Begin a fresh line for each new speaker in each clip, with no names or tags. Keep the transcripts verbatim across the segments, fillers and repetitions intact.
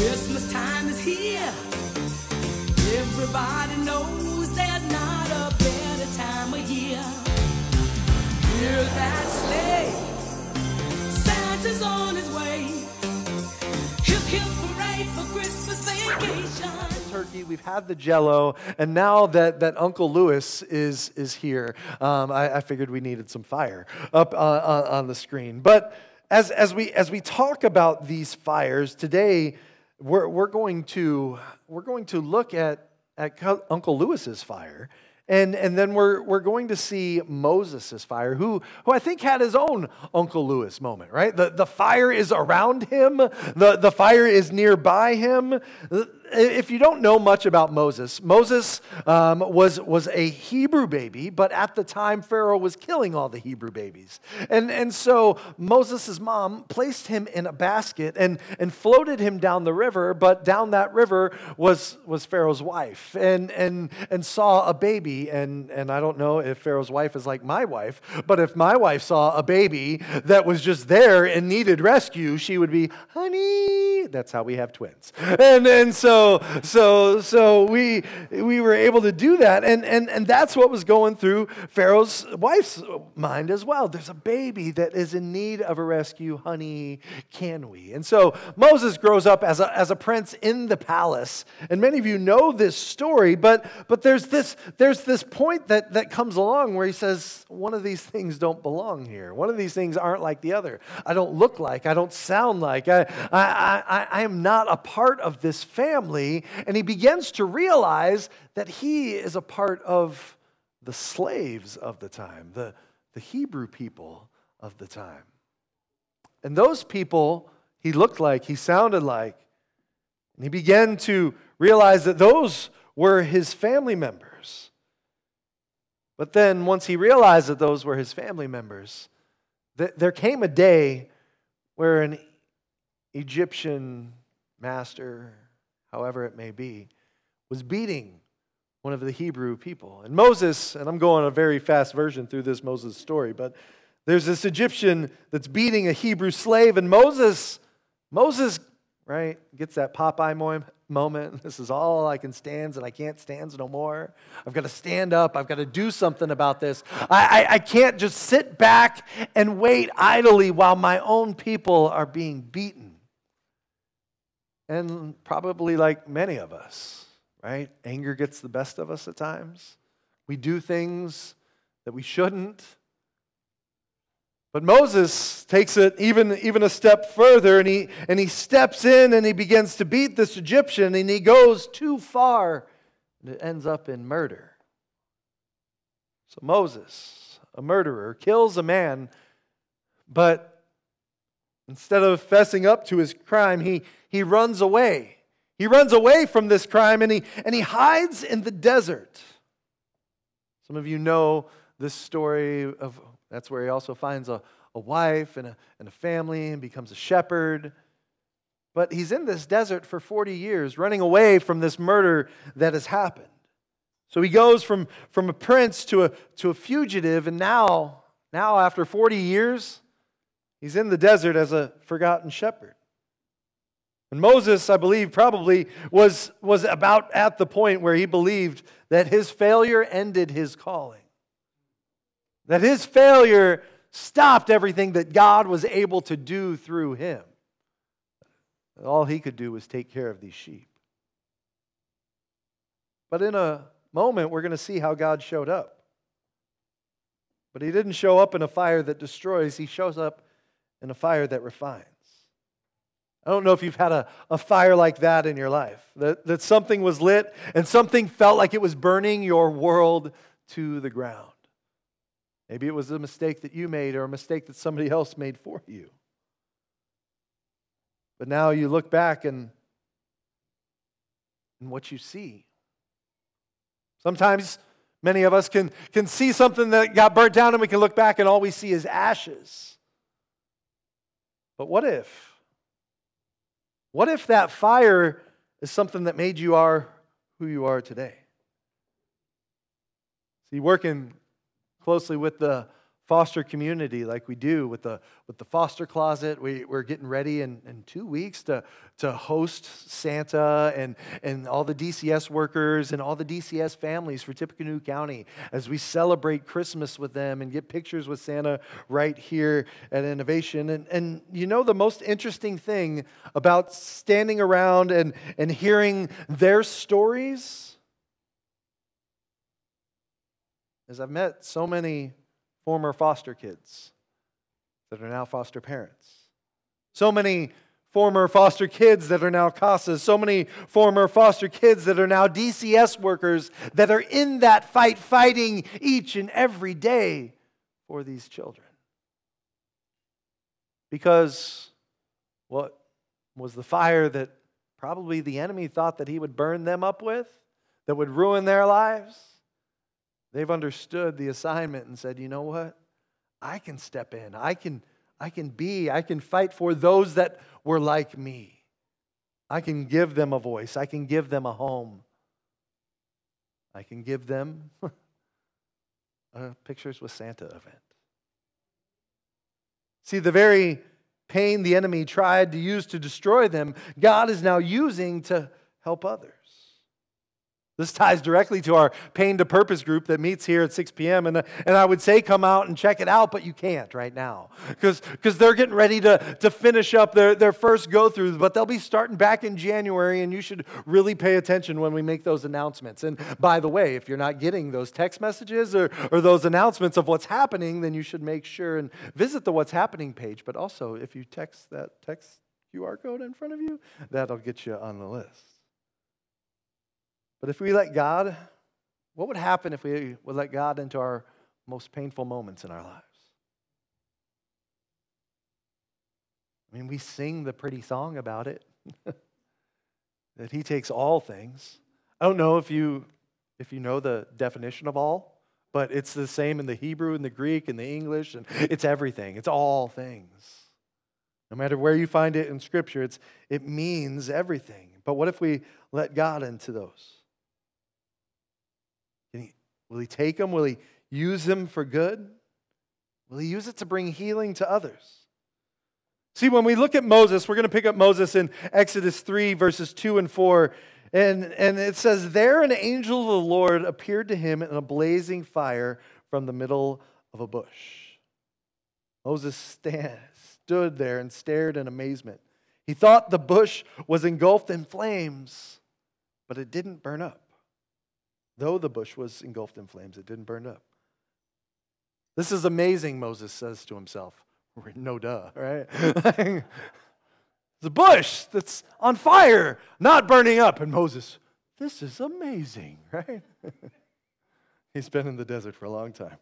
Christmas time is here. Everybody knows there's not a better time of year. Hear that sleigh, Santa's on his way. Hip hip hooray for Christmas vacation.
Turkey, we've had the Jell-O, and now that, that Uncle Lewis is is here, um, I, I figured we needed some fire up uh, on, on the screen. But as as we as we talk about these fires today, we're we're going to we're going to look at at Uncle Lewis's fire. And, and then we're, we're going to see Moses' fire, who, who I think had his own Uncle Lewis moment, right? The, the fire is around him. The, the fire is nearby him. If you don't know much about Moses, Moses um, was, was a Hebrew baby, but at the time Pharaoh was killing all the Hebrew babies. And, and so Moses' mom placed him in a basket and, and floated him down the river, but down that river was, was Pharaoh's wife and, and, and saw a baby. And, and I don't know if Pharaoh's wife is like my wife, but if my wife saw a baby that was just there and needed rescue, she would be, honey. That's how we have twins. And, and so So, so we we were able to do that, and, and, and that's what was going through Pharaoh's wife's mind as well. There's a baby that is in need of a rescue, honey, can we? And so Moses grows up as a, as a prince in the palace, and many of you know this story, but, but there's this there's this point that, that comes along where he says, one of these things don't belong here. One of these things aren't like the other. I don't look like, I don't sound like, I, I, I, I am not a part of this family. And he begins to realize that he is a part of the slaves of the time, the, the Hebrew people of the time. And those people he looked like, he sounded like, and he began to realize that those were his family members. But then once he realized that those were his family members, th- there came a day where an Egyptian master, however it may be, was beating one of the Hebrew people. And Moses, and I'm going a very fast version through this Moses story, but there's this Egyptian that's beating a Hebrew slave, and Moses, Moses, right, gets that Popeye moment. This is all I can stand, and I can't stand no more. I've got to stand up. I've got to do something about this. I, I, I can't just sit back and wait idly while my own people are being beaten. And probably like many of us, right? Anger gets the best of us at times. We do things that we shouldn't. But Moses takes it even, even a step further, and he, and he steps in and he begins to beat this Egyptian, and he goes too far, and it ends up in murder. So Moses, a murderer, kills a man, but instead of fessing up to his crime, he, he runs away. He runs away from this crime, and he, and he hides in the desert. Some of you know this story of, that's where he also finds a, a wife and a, and a family and becomes a shepherd. But he's in this desert for forty years, running away from this murder that has happened. So he goes from, from a prince to a, to a fugitive, and now, now after forty years, he's in the desert as a forgotten shepherd. And Moses, I believe, probably was, was about at the point where he believed that his failure ended his calling. That his failure stopped everything that God was able to do through him. All he could do was take care of these sheep. But in a moment, we're going to see how God showed up. But he didn't show up in a fire that destroys. He shows up in a fire that refines. I don't know if you've had a, a fire like that in your life, that, that something was lit and something felt like it was burning your world to the ground. Maybe it was a mistake that you made or a mistake that somebody else made for you. But now you look back and, and what you see. Sometimes many of us can, can see something that got burnt down and we can look back and all we see is ashes. But what if? What if that fire is something that made you are who you are today? See, working closely with the foster community like we do with the with the foster closet. We, we're getting ready in, in two weeks to, to host Santa and, and all the D C S workers and all the D C S families for Tippecanoe County as we celebrate Christmas with them and get pictures with Santa right here at Innovation. And, and you know the most interesting thing about standing around and, and hearing their stories is I've met so many former foster kids that are now foster parents. So many former foster kids that are now CASAs. So many former foster kids that are now D C S workers that are in that fight, fighting each and every day for these children. Because what was the fire that probably the enemy thought that he would burn them up with, that would ruin their lives? They've understood the assignment and said, you know what? I can step in. I can, I can be, I can fight for those that were like me. I can give them a voice. I can give them a home. I can give them a Pictures with Santa event. See, the very pain the enemy tried to use to destroy them, God is now using to help others. This ties directly to our Pain to Purpose group that meets here at six p.m. And, and I would say come out and check it out, but you can't right now. Because they're getting ready to, to finish up their, their first go-throughs, but they'll be starting back in January, and you should really pay attention when we make those announcements. And by the way, if you're not getting those text messages or, or those announcements of what's happening, then you should make sure and visit the What's Happening page. But also, if you text that text Q R code in front of you, that'll get you on the list. But if we let God, what would happen if we would let God into our most painful moments in our lives? I mean, we sing the pretty song about it, that He takes all things. I don't know if you if you know the definition of all, but it's the same in the Hebrew and the Greek and the English, and it's everything. It's all things. No matter where you find it in Scripture, it's it means everything. But what if we let God into those? Will He take them? Will He use them for good? Will He use it to bring healing to others? See, when we look at Moses, we're going to pick up Moses in Exodus three, verses two and four. And, and it says, there an angel of the Lord appeared to him in a blazing fire from the middle of a bush. Moses stand, stood there and stared in amazement. He thought the bush was engulfed in flames, but it didn't burn up. Though the bush was engulfed in flames, it didn't burn up. This is amazing, Moses says to himself. No duh, right? The bush that's on fire, not burning up. And Moses, this is amazing, right? He's been in the desert for a long time.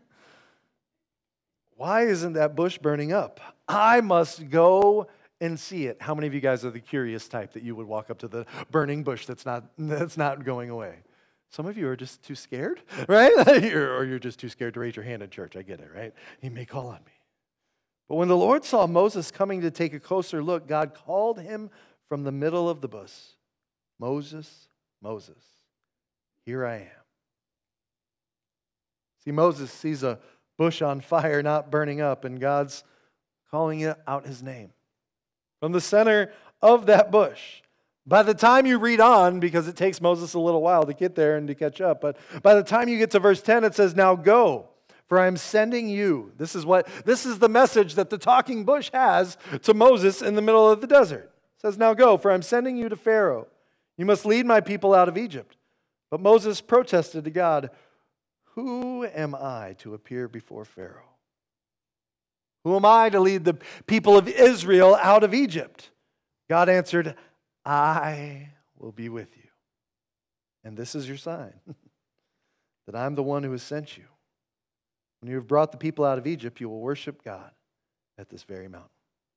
Why isn't that bush burning up? I must go and see it. How many of you guys are the curious type that you would walk up to the burning bush that's not, that's not going away? Some of you are just too scared, right? Or you're just too scared to raise your hand in church. I get it, right? He may call on me. But when the Lord saw Moses coming to take a closer look, God called him from the middle of the bush. Moses, Moses, here I am. See, Moses sees a bush on fire, not burning up, and God's calling out his name. From the center of that bush. By the time you read on, because it takes Moses a little while to get there and to catch up, but by the time you get to verse ten, it says, now go, for I am sending you. This is what this is the message that the talking bush has to Moses in the middle of the desert. It says, now go, for I am sending you to Pharaoh. You must lead my people out of Egypt. But Moses protested to God, who am I to appear before Pharaoh? Who am I to lead the people of Israel out of Egypt? God answered, I will be with you. And this is your sign, that I'm the one who has sent you. When you have brought the people out of Egypt, you will worship God at this very mountain.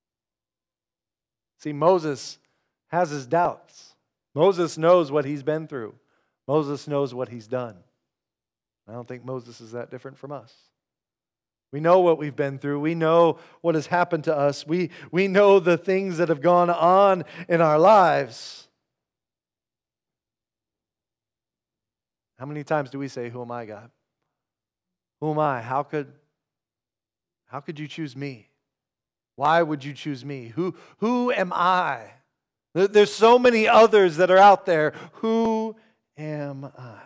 See, Moses has his doubts. Moses knows what he's been through. Moses knows what he's done. I don't think Moses is that different from us. We know what we've been through. We know what has happened to us. We, we know the things that have gone on in our lives. How many times do we say, who am I, God? Who am I? How could, How could you choose me? Why would you choose me? Who, who am I? There's so many others that are out there. Who am I?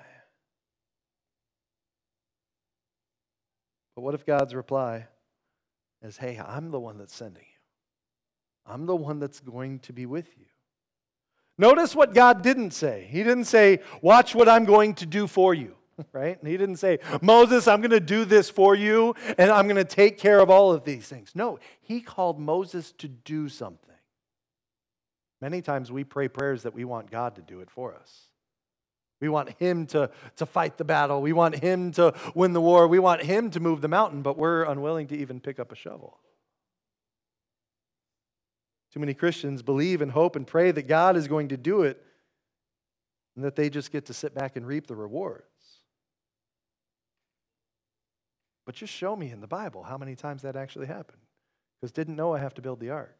But what if God's reply is, hey, I'm the one that's sending you. I'm the one that's going to be with you. Notice what God didn't say. He didn't say, watch what I'm going to do for you, right? And he didn't say, Moses, I'm going to do this for you, and I'm going to take care of all of these things. No, he called Moses to do something. Many times we pray prayers that we want God to do it for us. We want him to, to fight the battle. We want him to win the war. We want him to move the mountain, but we're unwilling to even pick up a shovel. Too many Christians believe and hope and pray that God is going to do it and that they just get to sit back and reap the rewards. But just show me in the Bible how many times that actually happened. Because didn't Noah have to build the ark?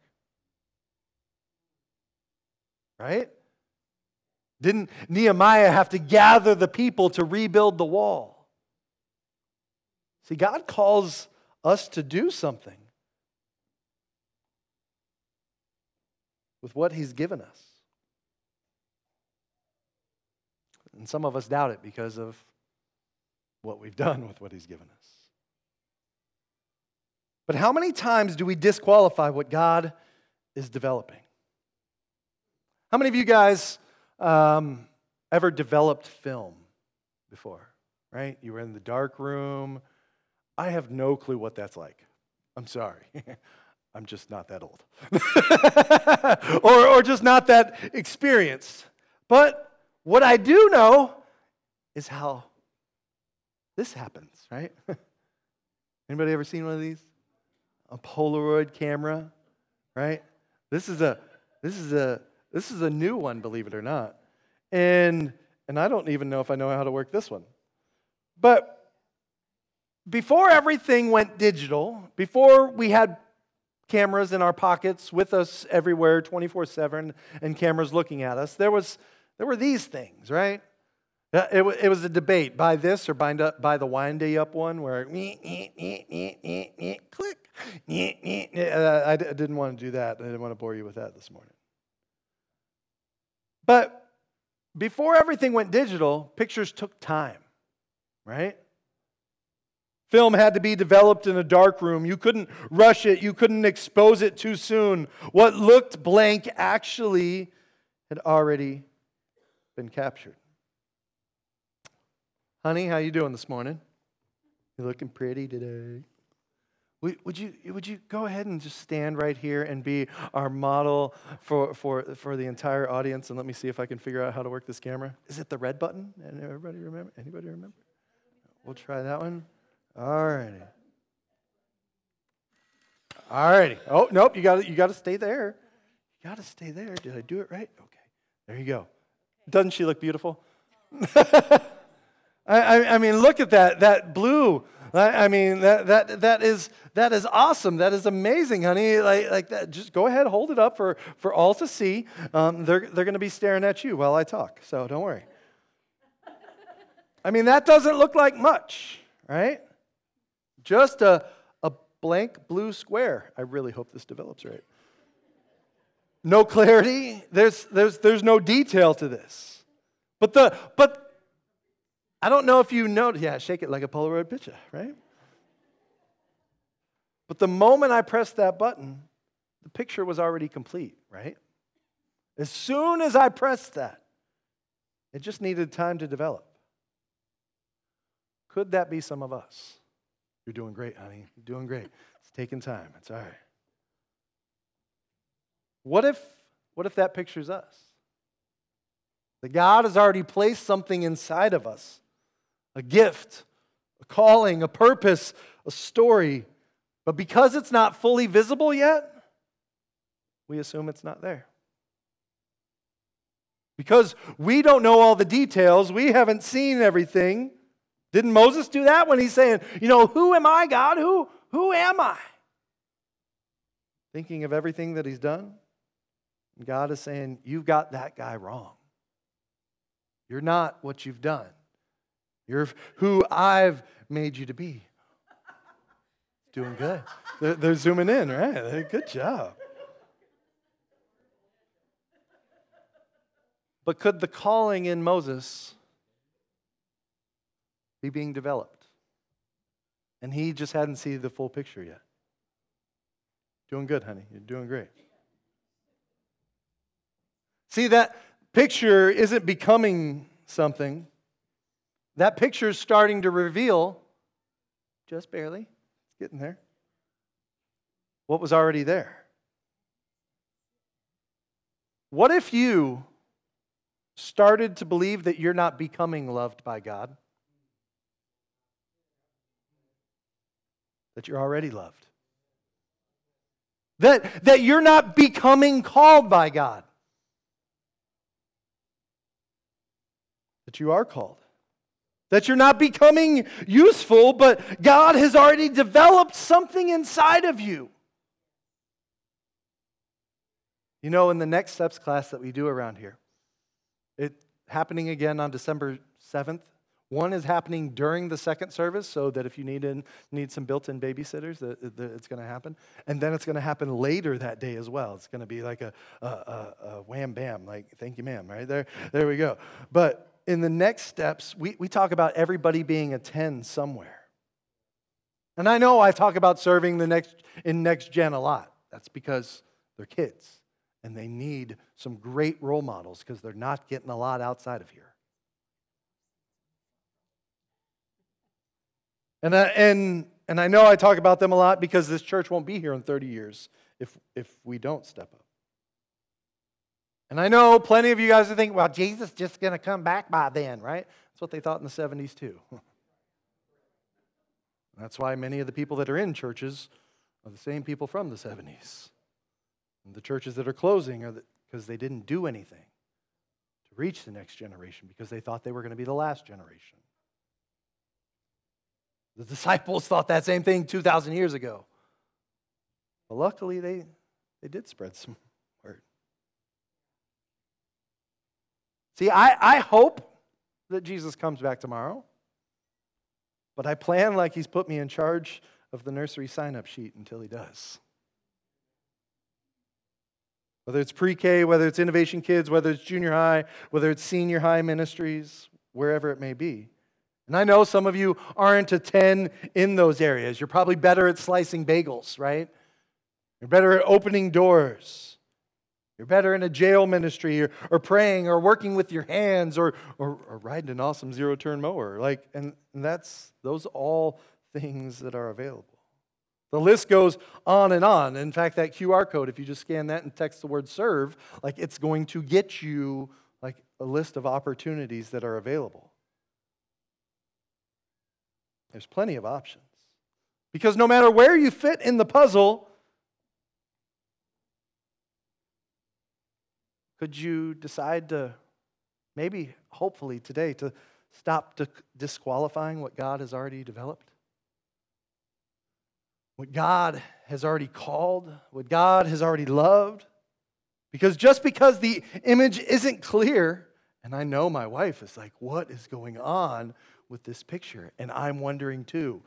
Right? Didn't Nehemiah have to gather the people to rebuild the wall? See, God calls us to do something with what he's given us. And some of us doubt it because of what we've done with what he's given us. But how many times do we disqualify what God is developing? How many of you guys um, ever developed film before, right? You were in the dark room. I have no clue what that's like. I'm sorry. I'm just not that old. or, or just not that experienced. But what I do know is how this happens, right? Anybody ever seen one of these? A Polaroid camera, right? This is a this is a this is a new one, believe it or not. And and I don't even know if I know how to work this one. But before everything went digital, before we had cameras in our pockets with us everywhere twenty-four seven and cameras looking at us, there was there were these things, right? It, it was a debate, buy this or buy, buy the wind day up one where click. I didn't want to do that. I didn't want to bore you with that this morning. But before everything went digital, pictures took time, right? Film had to be developed in a dark room. You couldn't rush it. You couldn't expose it too soon. What looked blank actually had already been captured. Honey, how you doing this morning? You're looking pretty today. Would you, would you go ahead and just stand right here and be our model for, for, for the entire audience? And let me see if I can figure out how to work this camera. Is it the red button? Everybody remember? Anybody remember? We'll try that one. All righty. All righty. Oh, nope, you got you got to stay there. You got to stay there. Did I do it right? Okay. There you go. Doesn't she look beautiful? I, I mean, look at that, that blue. I, I mean, that that that is that is awesome. That is amazing, honey. Like like that. Just go ahead, hold it up for, for all to see. Um, they're they're going to be staring at you while I talk, so don't worry. I mean, that doesn't look like much, right? Just a a blank blue square. I really hope this develops right. No clarity. There's there's there's no detail to this. But the but. I don't know if you know, yeah, shake it like a Polaroid picture, right? But the moment I pressed that button, the picture was already complete, right? As soon as I pressed that, it just needed time to develop. Could that be some of us? You're doing great, honey. You're doing great. It's taking time. It's all right. What if, what if that picture's us? That God has already placed something inside of us. A gift, a calling, a purpose, a story. But because it's not fully visible yet, we assume it's not there. Because we don't know all the details, we haven't seen everything. Didn't Moses do that when he's saying, you know, who am I, God? Who, who am I? Thinking of everything that he's done. And God is saying, you've got that guy wrong. You're not what you've done. You're who I've made you to be. Doing good. They're, they're zooming in, right? Good job. But could the calling in Moses be being developed? And he just hadn't seen the full picture yet. Doing good, honey. You're doing great. See, that picture isn't becoming something. That picture is starting to reveal, just barely, it's getting there, what was already there. What if you started to believe that you're not becoming loved by God? That you're already loved? That, that you're not becoming called by God? That you are called? That you're not becoming useful, but God has already developed something inside of you. You know, in the Next Steps class that we do around here, it's happening again on December seventh. One is happening during the second service, so that if you need in, need some built-in babysitters, that, that it's going to happen. And then it's going to happen later that day as well. It's going to be like a, a, a, a wham bam, like thank you, ma'am, right there. There we go. But in the Next Steps, we, we talk about everybody being a ten somewhere. And I know I talk about serving the next in Next Gen a lot. That's because they're kids. And they need some great role models because they're not getting a lot outside of here. And I, and, and I know I talk about them a lot because this church won't be here in thirty years if, if we don't step up. And I know plenty of you guys are thinking, well, Jesus is just going to come back by then, right? That's what they thought in the seventies too. That's why many of the people that are in churches are the same people from the seventies. And the churches that are closing are because they didn't do anything to reach the next generation because they thought they were going to be the last generation. The disciples thought that same thing two thousand years ago. But luckily, they, they did spread some word. See, I, I hope that Jesus comes back tomorrow, but I plan like he's put me in charge of the nursery sign-up sheet until he does. Whether it's pre-K, whether it's Innovation Kids, whether it's junior high, whether it's senior high ministries, wherever it may be. And I know some of you aren't a ten in those areas. You're probably better at slicing bagels, right? You're better at opening doors. You're better in a jail ministry or, or praying or working with your hands or, or, or riding an awesome zero-turn mower. Like, and, and that's those all things that are available. The list goes on and on. In fact, that Q R code, if you just scan that and text the word serve, like it's going to get you like a list of opportunities that are available. There's plenty of options. Because no matter where you fit in the puzzle, could you decide to, maybe, hopefully today, to stop disqualifying what God has already developed? What God has already called, what God has already loved. Because just because the image isn't clear, and I know my wife is like, what is going on with this picture? And I'm wondering too.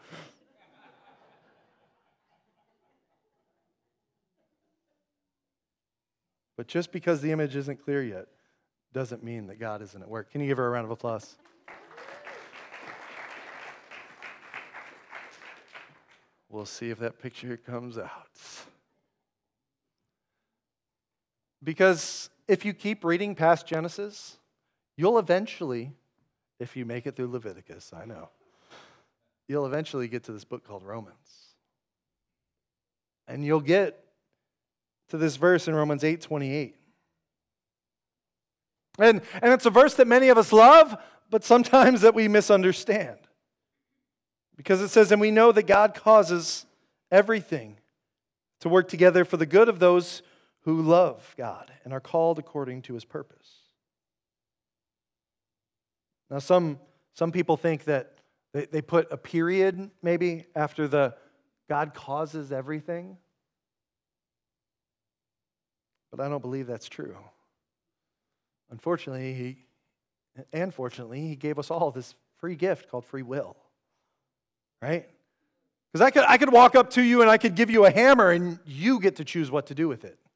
But just because the image isn't clear yet doesn't mean that God isn't at work. Can you give her a round of applause? We'll see if that picture comes out. Because if you keep reading past Genesis, you'll eventually, if you make it through Leviticus, I know, you'll eventually get to this book called Romans. And you'll get to this verse in Romans eight twenty-eight. And, and it's a verse that many of us love, but sometimes that we misunderstand. Because it says, and we know that God causes everything to work together for the good of those who love God and are called according to his purpose. Now, some, some people think that they, they put a period maybe after the God causes everything. But I don't believe that's true. Unfortunately, he, and fortunately, he gave us all this free gift called free will. Right? Because I could, I could walk up to you and I could give you a hammer and you get to choose what to do with it.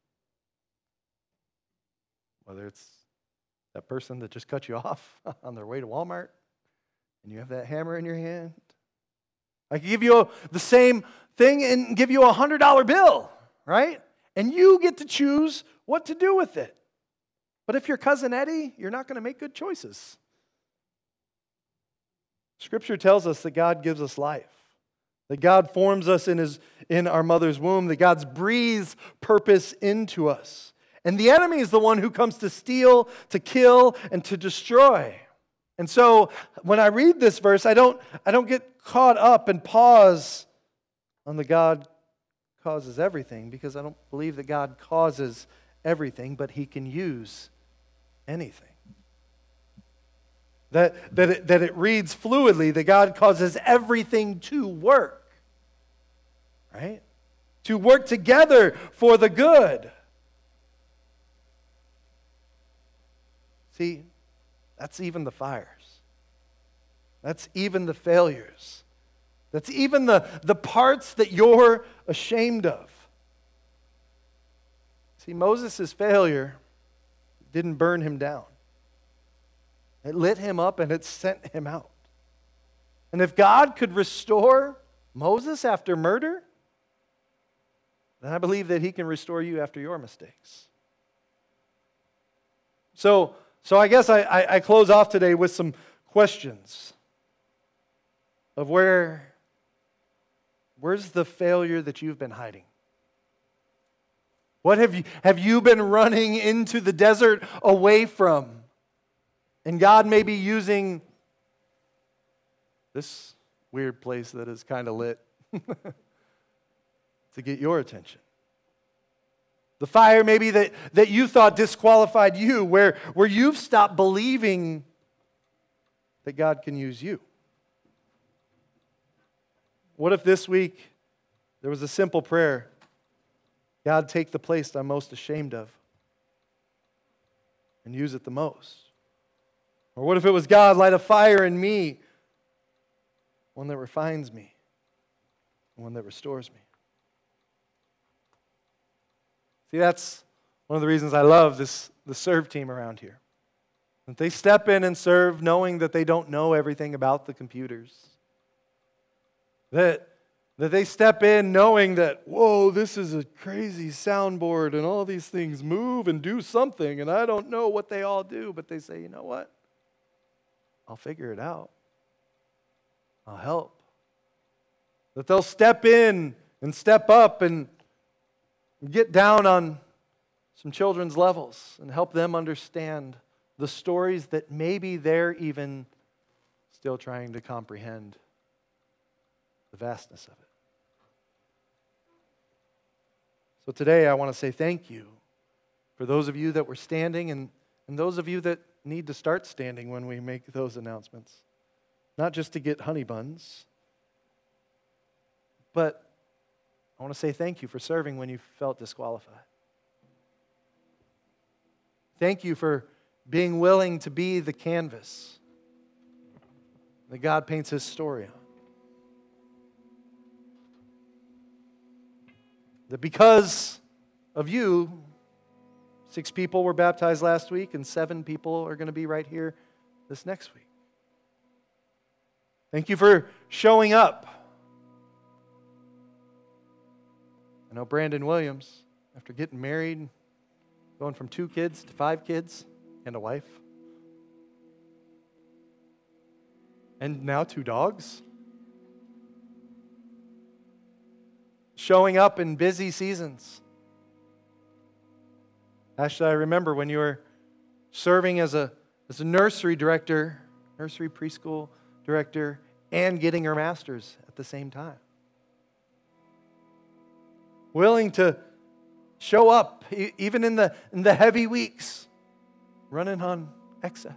Whether it's that person that just cut you off on their way to Walmart and you have that hammer in your hand. I could give you a, the same thing and give you a one hundred dollar bill, right? And you get to choose what to do with it. But if you're Cousin Eddie, you're not going to make good choices. Scripture tells us that God gives us life, that God forms us in his in our mother's womb, that God breathes purpose into us. And the enemy is the one who comes to steal, to kill, and to destroy. And so when I read this verse, I don't, I don't get caught up and pause on the God causes everything, because I don't believe that God causes everything, but he can use anything. That, that, it, that it reads fluidly that God causes everything to work, right? To work together for the good. See, that's even the fires. That's even the failures. That's even the, the parts that you're ashamed of. See, Moses' failure didn't burn him down. It lit him up and it sent him out. And if God could restore Moses after murder, then I believe that he can restore you after your mistakes. So, so I guess I, I, I close off today with some questions of where, where's the failure that you've been hiding? What have you, have you been running into the desert away from? And God may be using this weird place that is kind of lit to get your attention. The fire maybe that, that you thought disqualified you, where, where you've stopped believing that God can use you. What if this week there was a simple prayer? God, take the place I'm most ashamed of and use it the most. Or what if it was, God, light a fire in me, one that refines me, one that restores me. See, that's one of the reasons I love this the serve team around here. That they step in and serve knowing that they don't know everything about the computers. That, that they step in knowing that, whoa, this is a crazy soundboard and all these things move and do something and I don't know what they all do. But they say, you know what? I'll figure it out. I'll help. That they'll step in and step up and get down on some children's levels and help them understand the stories that maybe they're even still trying to comprehend the vastness of it. So today I want to say thank you for those of you that were standing and, and those of you that need to start standing when we make those announcements. Not just to get honey buns, but I want to say thank you for serving when you felt disqualified. Thank you for being willing to be the canvas that God paints his story on. That because of you, six people were baptized last week and seven people are going to be right here this next week. Thank you for showing up. I know Brandon Williams, after getting married, going from two kids to five kids and a wife, and now two dogs, showing up in busy seasons. Ashley, I remember when you were serving as a, as a nursery director, nursery preschool director, and getting her master's at the same time. Willing to show up e- even in the, in the heavy weeks, running on excess.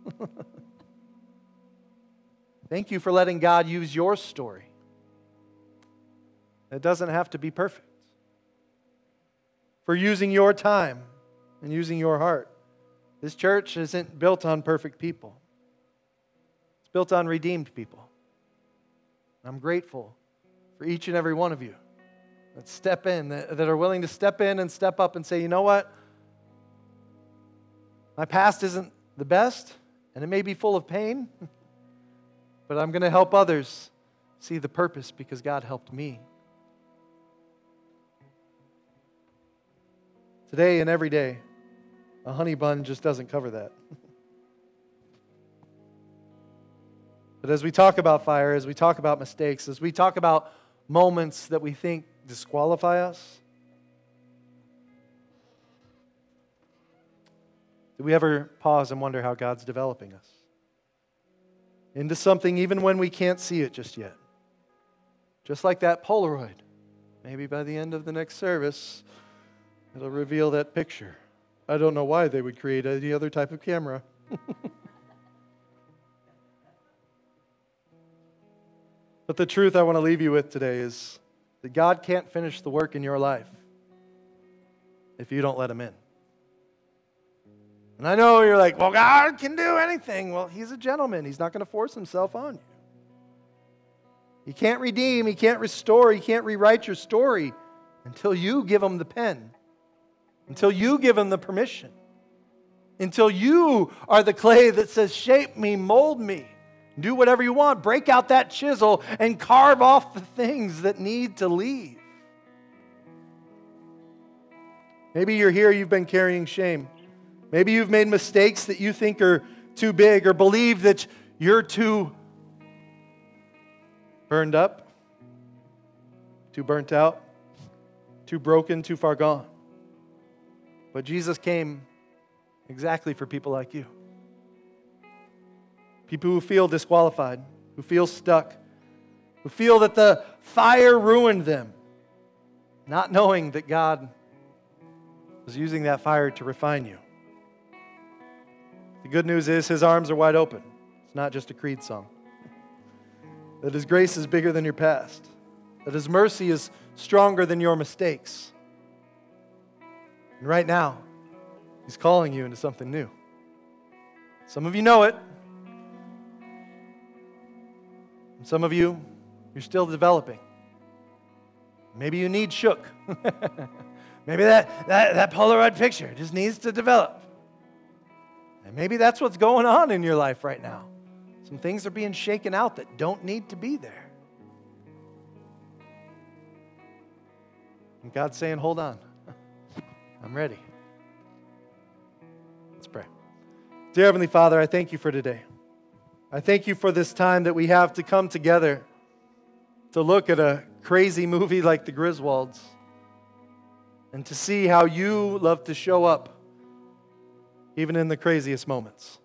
Thank you for letting God use your story. It doesn't have to be perfect. For using your time and using your heart. This church isn't built on perfect people. It's built on redeemed people. I'm grateful for for each and every one of you that step in, that, that are willing to step in and step up and say, you know what? My past isn't the best, and it may be full of pain, but I'm going to help others see the purpose because God helped me. Today and every day, a honey bun just doesn't cover that. But as we talk about fire, as we talk about mistakes, as we talk about moments that we think disqualify us, do we ever pause and wonder how God's developing us into something even when we can't see it just yet? Just like that Polaroid. Maybe by the end of the next service, it'll reveal that picture. I don't know why they would create any other type of camera. But the truth I want to leave you with today is that God can't finish the work in your life if you don't let Him in. And I know you're like, well, God can do anything. Well, He's a gentleman. He's not going to force Himself on you. He can't redeem. He can't restore. He can't rewrite your story until you give Him the pen, until you give Him the permission, until you are the clay that says, shape me, mold me. Do whatever you want. Break out that chisel and carve off the things that need to leave. Maybe you're here, you've been carrying shame. Maybe you've made mistakes that you think are too big or believe that you're too burned up, too burnt out, too broken, too far gone. But Jesus came exactly for people like you. People who feel disqualified, who feel stuck, who feel that the fire ruined them, not knowing that God was using that fire to refine you. The good news is His arms are wide open. It's not just a creed song. That His grace is bigger than your past. That His mercy is stronger than your mistakes. And right now, He's calling you into something new. Some of you know it. Some of you, you're still developing. Maybe you need shook. Maybe that, that, that Polaroid picture just needs to develop. And maybe that's what's going on in your life right now. Some things are being shaken out that don't need to be there. And God's saying, hold on. I'm ready. Let's pray. Dear Heavenly Father, I thank you for today. I thank you for this time that we have to come together to look at a crazy movie like The Griswolds and to see how you love to show up even in the craziest moments.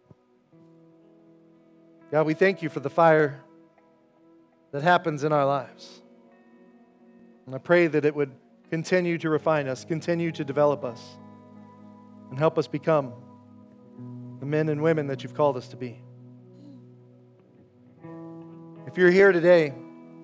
God, we thank you for the fire that happens in our lives. And I pray that it would continue to refine us, continue to develop us, and help us become the men and women that you've called us to be. If you're here today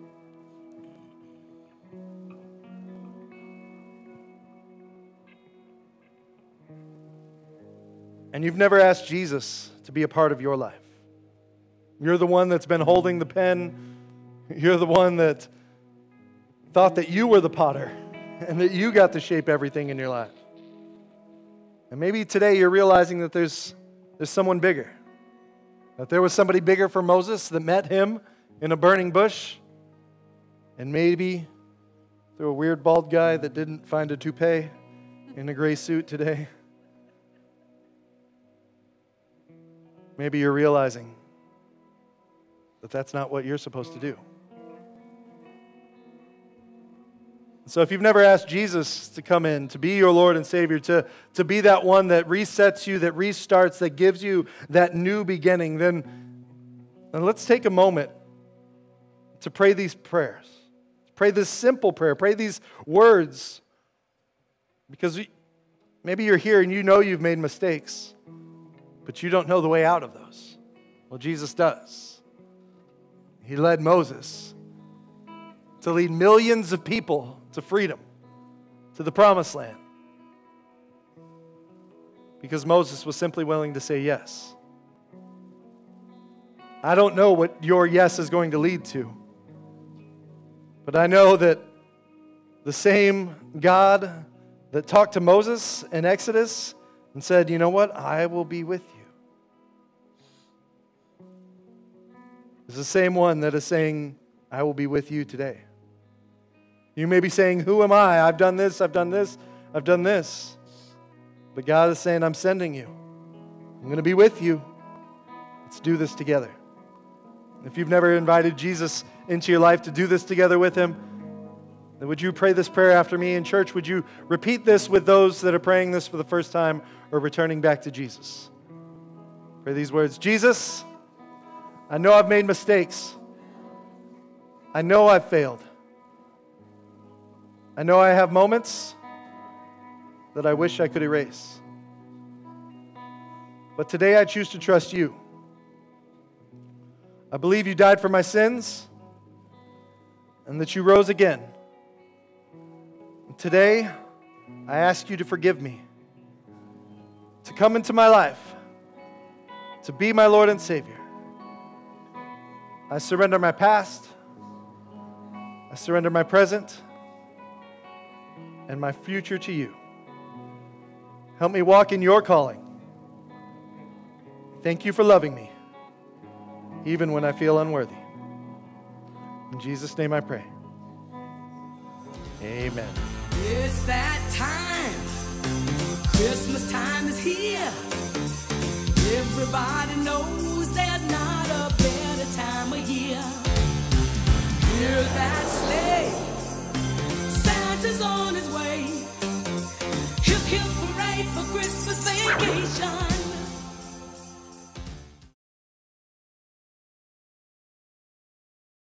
and you've never asked Jesus to be a part of your life, you're the one that's been holding the pen, you're the one that thought that you were the potter and that you got to shape everything in your life. And maybe today you're realizing that there's, there's someone bigger, that there was somebody bigger for Moses that met him in a burning bush, and maybe through a weird bald guy that didn't find a toupee in a gray suit today. Maybe you're realizing that that's not what you're supposed to do. So if you've never asked Jesus to come in, to be your Lord and Savior, to, to be that one that resets you, that restarts, that gives you that new beginning, then, then let's take a moment to pray these prayers. Pray this simple prayer. Pray these words. Because we, maybe you're here and you know you've made mistakes, but you don't know the way out of those. Well, Jesus does. He led Moses to lead millions of people to freedom, to the promised land. Because Moses was simply willing to say yes. I don't know what your yes is going to lead to. But I know that the same God that talked to Moses in Exodus and said, you know what, I will be with you, is the same one that is saying, I will be with you today. You may be saying, who am I? I've done this, I've done this, I've done this. But God is saying, I'm sending you. I'm going to be with you. Let's do this together. If you've never invited Jesus into your life to do this together with him, then would you pray this prayer after me in church? Would you repeat this with those that are praying this for the first time or returning back to Jesus? Pray these words. Jesus, I know I've made mistakes. I know I've failed. I know I have moments that I wish I could erase. But today I choose to trust you. I believe you died for my sins and that you rose again. And today, I ask you to forgive me, to come into my life, to be my Lord and Savior. I surrender my past, I surrender my present, and my future to you. Help me walk in your calling. Thank you for loving me, even when I feel unworthy. In Jesus' name I pray. Amen.
It's that time. Christmas time is here. Everybody knows there's not a better time of year. Hear that